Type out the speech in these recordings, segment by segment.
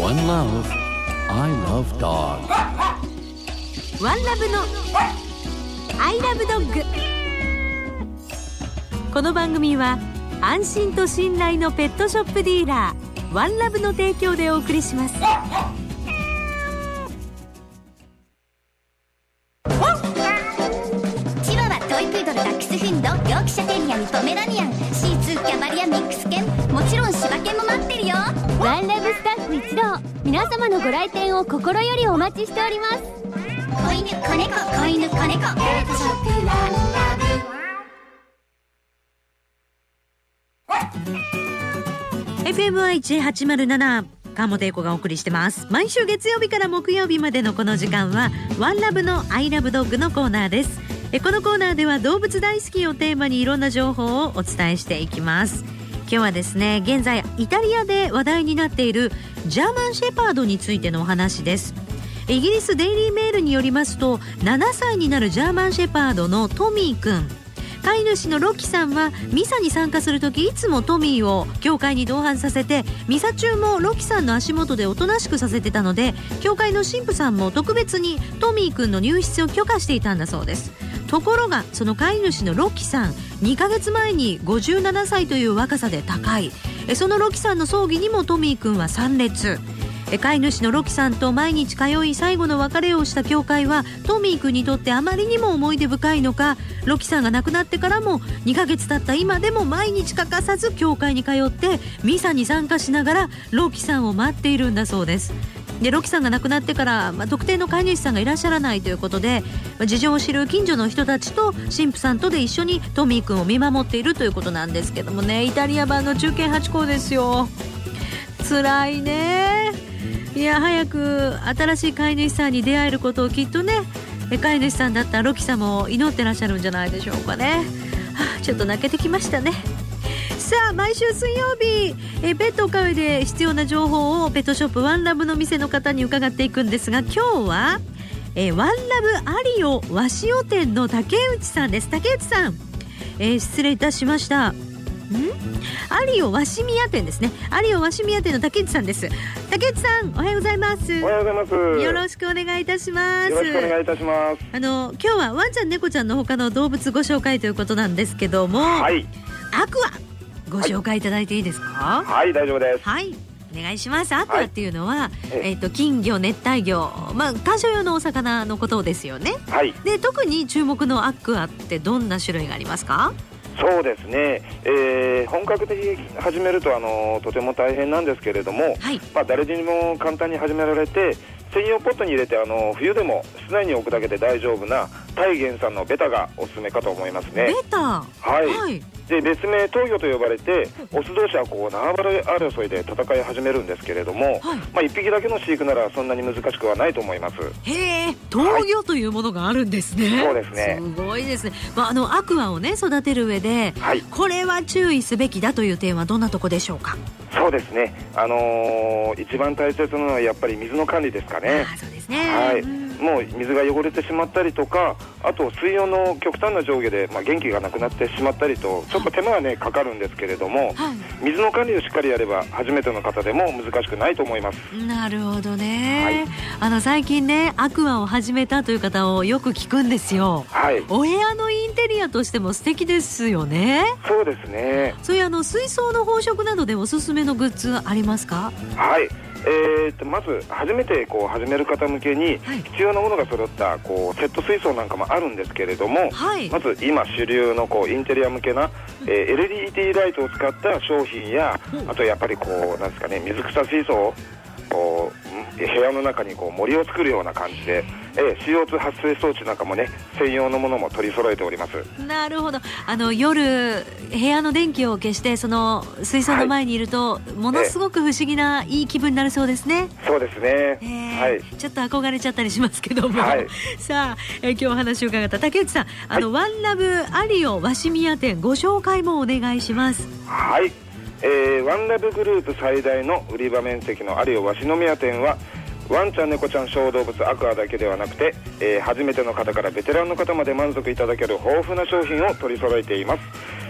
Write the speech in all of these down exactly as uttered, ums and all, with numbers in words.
One Love, I Love Dog. One Love の I Love Dog。 この番組は安心と信頼のペットショップディーラーワンラブの提供でお送りします。 チワワ、トイプードル、ダックスフンド、ヨークシャテリアン、ポメラニアン、シーツー、キャバリア、ミックス犬、もちろん柴犬も待ってるよ。 ワンラブスタッフ一同、皆様のご来店を心よりお待ちしております。 子犬、子猫、子犬、子猫、ペットショップワンラブ。 エフエムアイはちまるなな 川本英子がお送りしてます。毎週月曜日から木曜日までのこの時間はワンラブのアイラブドッグのコーナーです。えこのコーナーでは動物大好きをテーマにいろんな情報をお伝えしていきます。今日はですね、現在イタリアで話題になっているジャーマンシェパードについてのお話です。イギリスデイリーメールによりますと、ななさいになるジャーマンシェパードのトミーくん、飼い主のロキさんはミサに参加するときいつもトミーを教会に同伴させて、ミサ中もロキさんの足元でおとなしくさせてたので、教会の神父さんも特別にトミーくんの入室を許可していたんだそうです。ところがその飼い主のロキさん、にかげつまえにごじゅうななさいという若さで他界。そのロキさんの葬儀にもトミーくんは参列。飼い主のロキさんと毎日通い最後の別れをした教会はトミー君にとってあまりにも思い出深いのか、ロキさんが亡くなってからもにかげつ経った今でも毎日欠かさず教会に通ってミサに参加しながらロキさんを待っているんだそうです。でロキさんが亡くなってから、まあ、特定の飼い主さんがいらっしゃらないということで、まあ、事情を知る近所の人たちと神父さんとで一緒にトミー君を見守っているということなんですけどもね、イタリア版の忠犬ハチ公ですよ。辛いね。いや、早く新しい飼い主さんに出会えることをきっとね、飼い主さんだったロキさんも祈ってらっしゃるんじゃないでしょうかね。はあ、ちょっと泣けてきましたね。さあ、毎週水曜日えペットを飼うで必要な情報をペットショップワンラブの店の方に伺っていくんですが、今日はえワンラブアリオ鷲尾店の竹内さんです。竹内さん、えー、失礼いたしました。んアリオ鷲宮店ですね。アリオ鷲宮店の竹内さんです。竹内さん、おはようございます。 おはようございます。 よろしくお願いいたします。 よろしくお願いいたします。 あの今日はワンちゃん猫ちゃんの他の動物ご紹介ということなんですけども、 はい、 アクアご紹介いただいていいですか？ はい、はい、大丈夫です。 はい、お願いします。アクアっていうのは、はい、 ええー、と金魚、熱帯魚、まあ、観賞用のお魚のことですよね。 はい。で特に注目のアクアってどんな種類がありますか？ そうですね、えー、本格的に始めるとあのとても大変なんですけれども、はい、まあ、誰にも簡単に始められて、専用ポットに入れてあの冬でも室内に置くだけで大丈夫なタイ原産のベタがおすすめかと思いますね。 ベタ、はい、はい、 で別名闘魚と呼ばれて、オス同士はこう縄張り争いで戦い始めるんですけれども、はい、まあ、いっぴきだけの飼育ならそんなに難しくはないと思います。 へえ、闘魚というものがあるんですね。 はい、そうですね。 すごいですね。まあ、あのアクアをね育てる上で、はい、これは注意すべきだという点はどんなとこでしょうか？ そうですね、あのー、一番大切なのはやっぱり水の管理ですかね。 あ、そうですね。 はい、うん、もう水が汚れてしまったりとか、あと水温の極端な上下で、まあ、元気がなくなってしまったりと、ちょっと手間がねかかるんですけれども、はい、水の管理をしっかりやれば初めての方でも難しくないと思います。 なるほどね。はい、 あの最近ねアクアを始めたという方をよく聞くんですよ。はい、お部屋のインテリアとしても素敵ですよね。 そうですね。 そういうあの水槽の宝飾などでおすすめのグッズありますか？ はい、えー、とまず初めてこう始める方向けに必要なものが揃ったこうセット水槽なんかもあるんですけれども、はい、まず今主流のこうインテリア向けな、えー、エルイーディー ライトを使った商品や、あとやっぱりこうなんですかね、水草水槽をこう部屋の中にこう森を作るような感じで、えー、シーオーツー 発生装置なんかもね専用のものも取り揃えております。 なるほど。あの夜部屋の電気を消してその水槽の前にいると、はい、ものすごく不思議ないい気分になるそうですね。 そうですね、 えーはい、ちょっと憧れちゃったりしますけども、はい、さあ、えー、今日お話を伺った竹内さん、あの、はい、ワンラブアリオ鷲宮店ご紹介もお願いします。 はい、えー、ワンラブグループ最大の売り場面積のアリオ鷲宮店は、ワンちゃん猫ちゃん小動物アクアだけではなくて、えー、初めての方からベテランの方まで満足いただける豊富な商品を取り揃えています。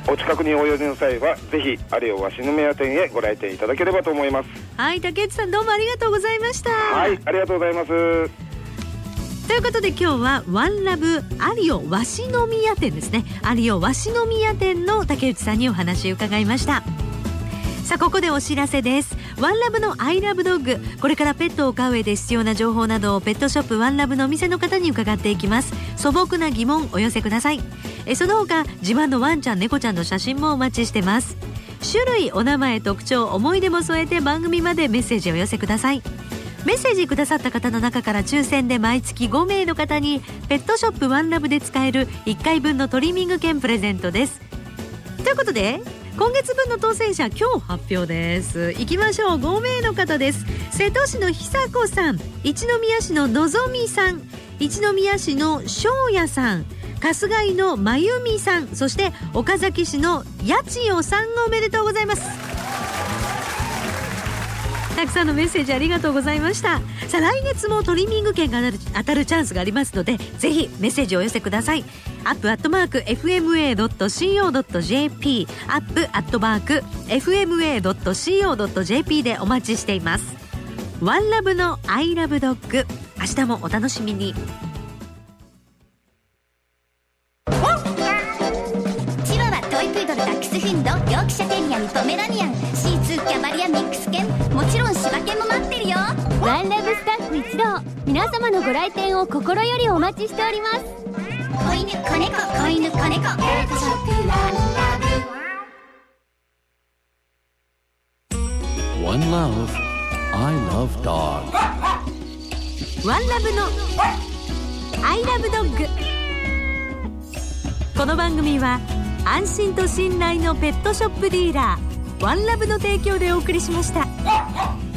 お近くにお寄りの際はぜひ有尾鷲宮店へご来店いただければと思います。 はい、竹内さんどうもありがとうございました。 はい、ありがとうございます。 ということで今日はワンラブ有尾鷲宮店ですね。有尾鷲宮店の竹内さんにお話を伺いました。さあここでお知らせです。ワンラブのアイラブドッグ、これからペットを飼う上で必要な情報などをペットショップワンラブのお店の方に伺っていきます。素朴な疑問お寄せください。えその他自慢のワンちゃん猫ちゃんの写真もお待ちしてます。種類、お名前、特徴、思い出も添えて番組までメッセージをお寄せください。メッセージくださった方の中から抽選で毎月ごめいの方にペットショップワンラブで使えるいっかいぶんのトリミング券プレゼントです。ということで今月分の当選者今日発表です。いきましょう。ごめいの方です。瀬戸市の久子さん、一宮市ののぞみさん、一宮市の翔也さん、春日井のまゆみさん、そして岡崎市のやちよさん、おめでとうございます。たくさんのメッセージありがとうございました。さあ来月もトリミング券が当たる、当たるチャンスがありますのでぜひメッセージをお寄せください。アップアットマーク エフエムエードットシーオードットジェーピー アップアットマーク エフエムエードットシーオードットジェーピー でお待ちしています。ワンラブのアイラブドッグ、明日もお楽しみに。 チワワ、トイプードル、ダックスフィンド、ヨークシャテリアにポメラニアン、シーツー、キャバリアミックス犬、もちろん柴犬も待ってるよ。 ワンラブスタッフ一同、皆様のご来店を心よりお待ちしております。 子犬、子猫、子犬、子猫、ペットショップワンラブ。 One love, I love dog. ワンラブのアイラブドッグ。この番組は安心と信頼のペットショップディーラーワンラブの提供でお送りしました。